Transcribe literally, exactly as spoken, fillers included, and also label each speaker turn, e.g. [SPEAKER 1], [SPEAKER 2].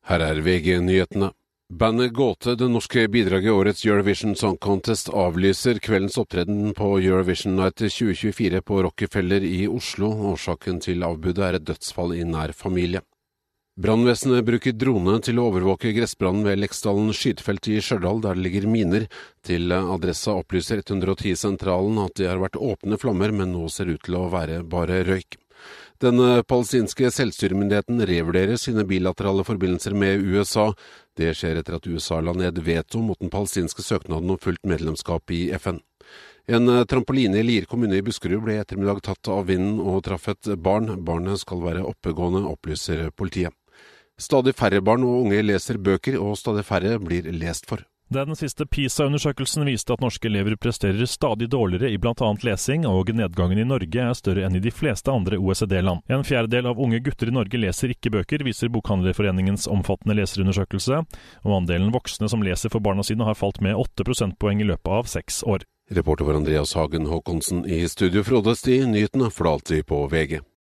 [SPEAKER 1] Her er V G-nyhetene. Bandet Gåte, det norske bidraget i årets Eurovision Song Contest, avlyser kveldens opptreden på Eurovision Night tjue tjuefire på Rockefeller i Oslo. Årsaken til avbudet er et dødsfall i nær familie. Brannvesenet bruker drone til å overvåke gressbrannen ved Leksdalen skytefelt i Stjørdal, der det ligger miner. Til adressa opplyser ett hundre og ti-sentralen at det har vært åpne flammer, men nå ser ut til å være bare røyk. Den palestinske selvstyremyndigheten revurderer sine bilaterale forbindelser med U S A. Det skjer etter at U S A la ned veto mot den palestinske søknaden om fullt medlemskap i F N. En trampoline i Lier kommune i Buskerud ble i ettermiddag tatt av vinden og traff et barn. Barnet skal være oppegående, opplyser politiet. Stadig færre barn og unge leser bøker, og stadig færre blir lest for.
[SPEAKER 2] Den siste PISA-undersøkelsen viste at norske elever presterer stadig dårligere i blant annet lesing, og nedgangen i Norge er større enn i de fleste andre O E C D-land. En fjerdedel av unge gutter i Norge leser ikke bøker, viser Bokhandlerforeningens omfattende leserundersøkelse, og andelen voksne som leser for barna sine har falt med åtte prosentpoeng i løpet av seks år.
[SPEAKER 1] Reporter var Andreas Hagen Håkonsen, i studio Frode Sti. Nyhetene får du alltid på V G.